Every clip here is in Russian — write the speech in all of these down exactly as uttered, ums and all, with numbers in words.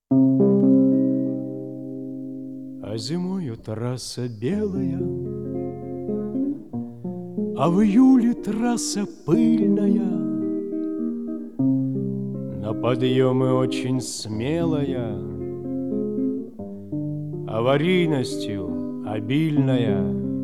А зимою трасса белая, а в июле трасса пыльная, на подъемы очень смелая, аварийностью обильная,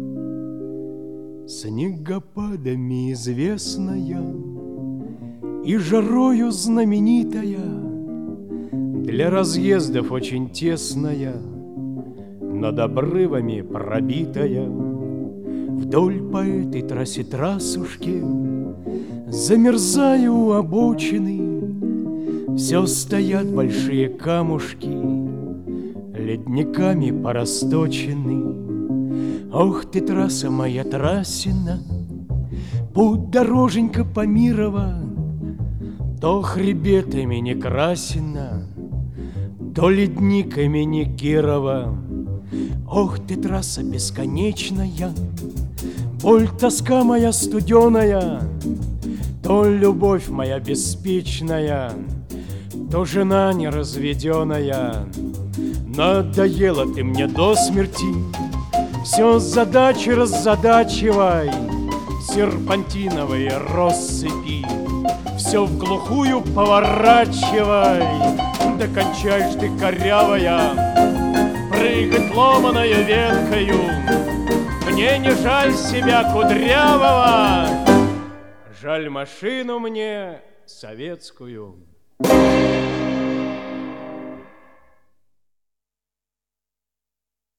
снегопадами известная и жарою знаменитая, для разъездов очень тесная, над обрывами пробитая. Вдоль по этой трассе трассушки замерзаю у обочины, все стоят большие камушки, ледниками порасточены. Ох ты, трасса моя трассина, путь дороженька Памирова, то хребет имени Красина, то ледник имени Кирова. Ох ты, трасса бесконечная, боль, тоска моя студеная, то любовь моя беспечная, то жена неразведенная. Надоела ты мне до смерти, все задачи раззадачивай, серпантиновые россыпи, все в глухую поворачивай. Да кончаешь ты, корявая, прыгать ломаную веткою. Мне не жаль себя кудрявого, жаль машину мне советскую.